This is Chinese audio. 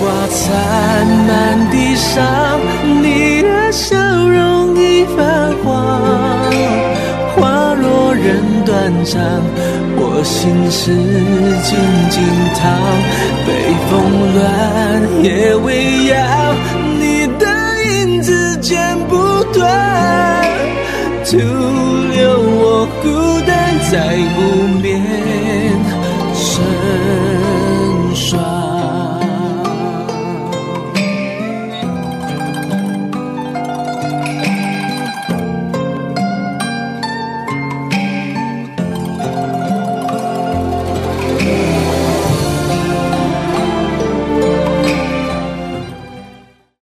花残满地上，你的笑容已泛黄。花若人断肠，我心事静静躺。北风乱，夜未央，你的影子剪不断。